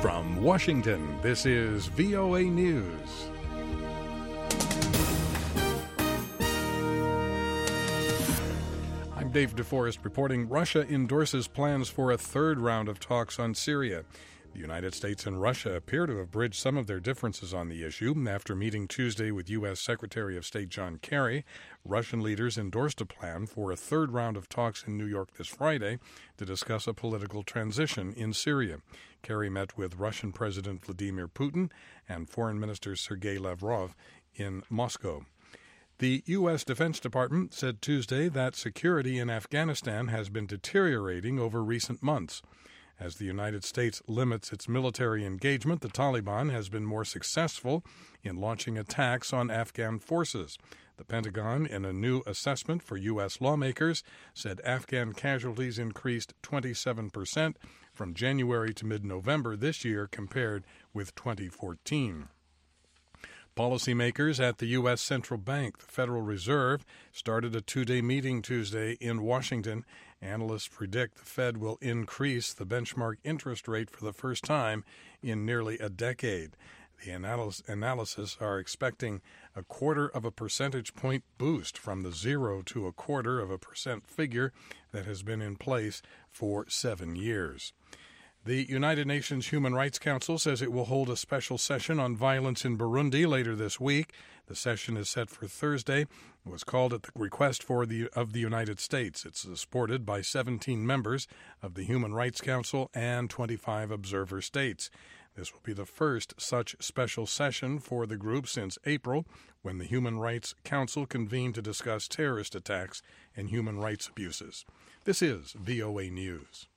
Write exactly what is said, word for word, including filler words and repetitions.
From Washington, this is V O A News. I'm Dave DeForest reporting Russia endorses plans for a third round of talks on Syria. The United States and Russia appear to have bridged some of their differences on the issue. After meeting Tuesday with U S. Secretary of State John Kerry, Russian leaders endorsed a plan for a third round of talks in New York this Friday to discuss a political transition in Syria. Kerry met with Russian President Vladimir Putin and Foreign Minister Sergei Lavrov in Moscow. The U S. Defense Department said Tuesday that security in Afghanistan has been deteriorating over recent months. As the United States limits its military engagement, the Taliban has been more successful in launching attacks on Afghan forces. The Pentagon, in a new assessment for U S lawmakers, said Afghan casualties increased twenty-seven percent from January to mid-November this year compared with twenty fourteen. Policymakers at the U S. Central Bank, the Federal Reserve, started a two-day meeting Tuesday in Washington. Analysts predict the Fed will increase the benchmark interest rate for the first time in nearly a decade. The analysis, analysis are expecting a quarter of a percentage point boost from the zero to a quarter of a percent figure that has been in place for seven years. The United Nations Human Rights Council says it will hold a special session on violence in Burundi later this week. The session is set for Thursday. It was called at the request for the, of the United States. It's supported by seventeen members of the Human Rights Council and twenty-five observer states. This will be the first such special session for the group since April, when the Human Rights Council convened to discuss terrorist attacks and human rights abuses. This is V O A News.